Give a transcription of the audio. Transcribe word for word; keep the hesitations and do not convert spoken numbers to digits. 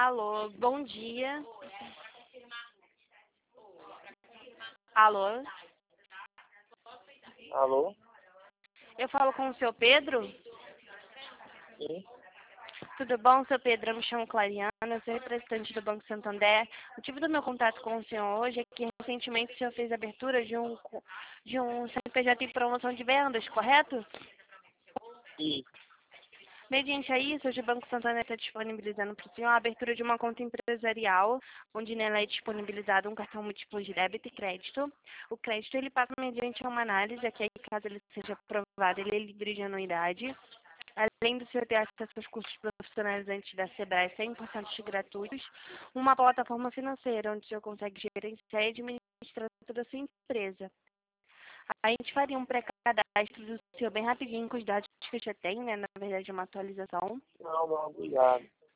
Alô, bom dia. Alô, Alô? eu falo com o seu Pedro? Sim. Tudo bom, seu Pedro? Eu me chamo Clariana, eu sou representante do Banco Santander. O motivo do meu contato com o senhor hoje é que recentemente o senhor fez a abertura de um, de um C N P J em promoção de vendas, correto? Sim. Mediante a isso, hoje o Banco Santander está disponibilizando para o senhor a abertura de uma conta empresarial, onde nela é disponibilizado um cartão múltiplo de débito e crédito. O crédito ele passa mediante uma análise, que aí, caso ele seja aprovado, ele é livre de anuidade. Além do senhor ter acesso aos cursos profissionalizantes da Sebrae cem por cento gratuitos, uma plataforma financeira onde o senhor consegue gerenciar e administrar toda a sua empresa. A gente faria um pré-cadastro do senhor bem rapidinho com os dados que eu já tenho, né? Na verdade, uma atualização. Não, não, obrigado.